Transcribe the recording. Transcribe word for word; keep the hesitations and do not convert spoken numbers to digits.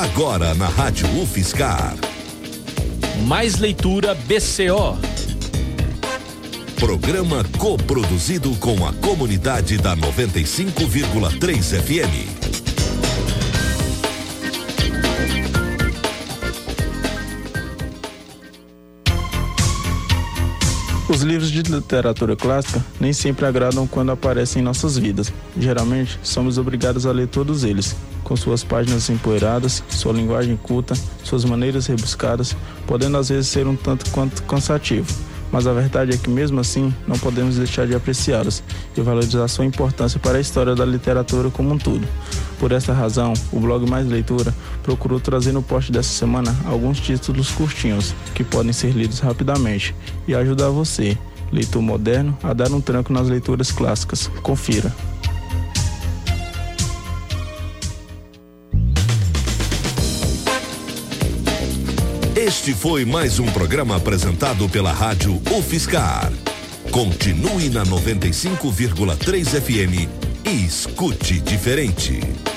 Agora na Rádio UFSCar. Mais leitura B C O. Programa coproduzido com a comunidade da noventa e cinco vírgula três F M. Os livros de literatura clássica nem sempre agradam quando aparecem em nossas vidas. Geralmente, somos obrigados a ler todos eles, com suas páginas empoeiradas, sua linguagem culta, suas maneiras rebuscadas, podendo às vezes ser um tanto quanto cansativo. Mas a verdade é que mesmo assim, não podemos deixar de apreciá-los e valorizar sua importância para a história da literatura como um todo. Por essa razão, o blog Mais Leitura procurou trazer no post dessa semana alguns títulos curtinhos, que podem ser lidos rapidamente e ajudar você, leitor moderno, a dar um tranco nas leituras clássicas. Confira. Este foi mais um programa apresentado pela Rádio UFSCar. Continue na noventa e cinco vírgula três F M e escute diferente.